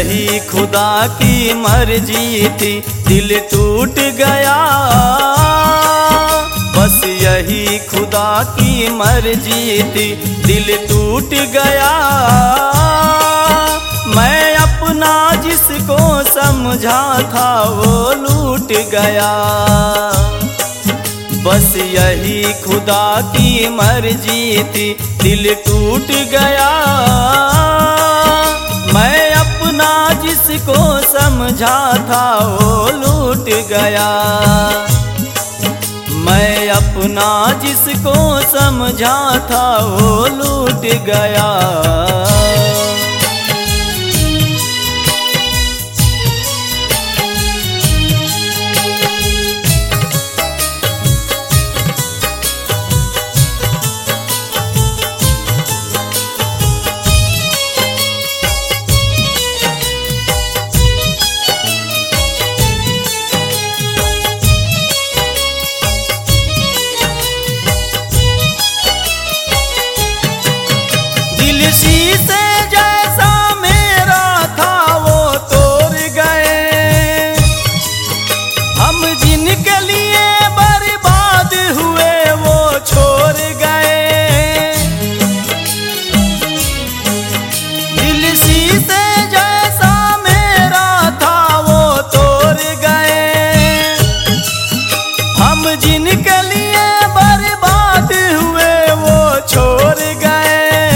यही खुदा की मर्जी थी, दिल टूट गया। बस यही खुदा की मर्जी थी, दिल टूट गया। मैं अपना जिसको समझा था वो लूट गया। बस यही खुदा की मर्जी थी, दिल टूट गया। मैं अपना जिसको समझा था वो लूट गया। मैं अपना जिसको समझा था वो लूट गया। दिल शीशे जैसा मेरा था वो तोड़ गए। हम जिनके लिए बर्बाद हुए वो छोड़ गए। दिल शीशे जैसा मेरा था वो तोड़ गए। हम जिनके लिए बर्बाद हुए वो छोड़ गए।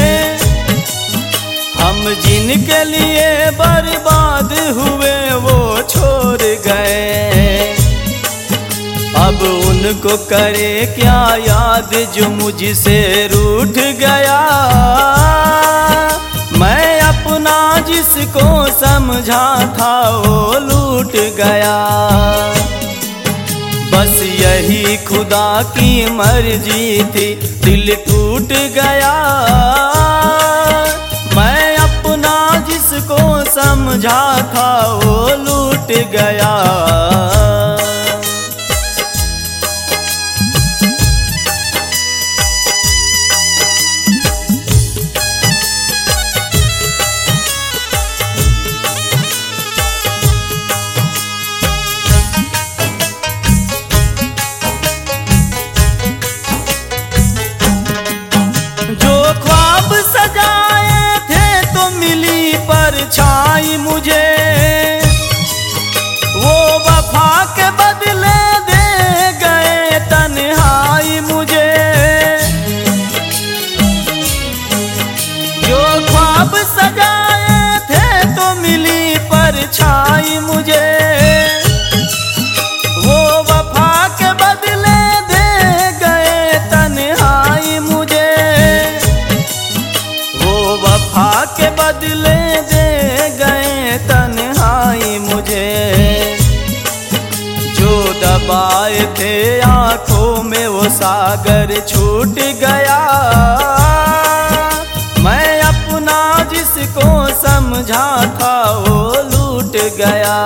हम जिनके लिए बर्बाद हुए वो छोड़ गए। अब उनको करे क्या याद जो मुझसे रूठ गया। मैं अपना जिसको समझा था वो लूट गया। बस यही खुदा की मर्जी थी, दिल टूट गया। मैं अपना जिसको समझा था वो लूट गया। जो ख्वाब सजाए थे तो मिली परछाई मुझे। वो वफा के बदले दे गए तन्हाई मुझे। जो ख्वाब सजाए थे तो मिली परछाई मुझे। वो वफा के बदले दे गए तन्हाई मुझे। वफा के बदले दे गए तन्हाई मुझे। जो दबाए थे आंखों में वो सागर छूट गया। मैं अपना जिसको समझा था वो लूट गया।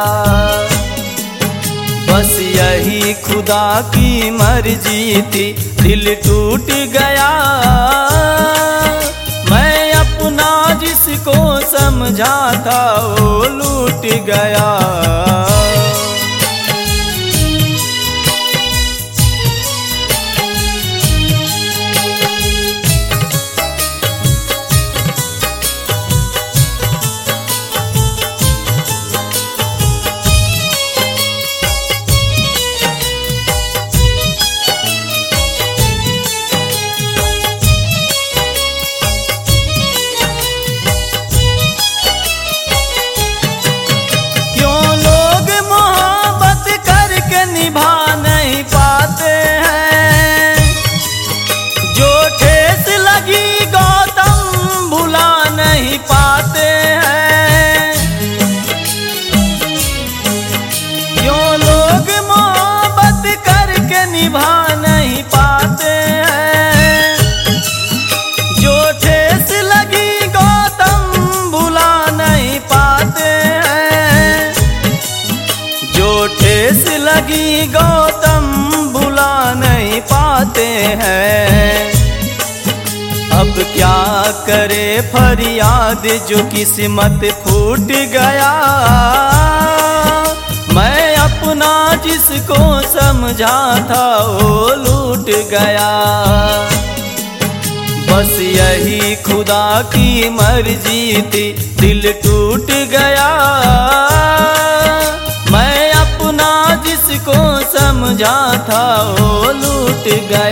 बस यही खुदा की मर्जी थी, दिल टूट गया। मैं अपना जिसको समझा था वो लूट गया। लगी गौतम भुला नहीं पाते हैं। अब क्या करे फरियाद जो किस्मत फूट गया। मैं अपना जिसको समझा था वो लूट गया। बस यही खुदा की मर्जी थी, दिल टूट गया। मैं अपना जिसको समझा था वो लूट गया।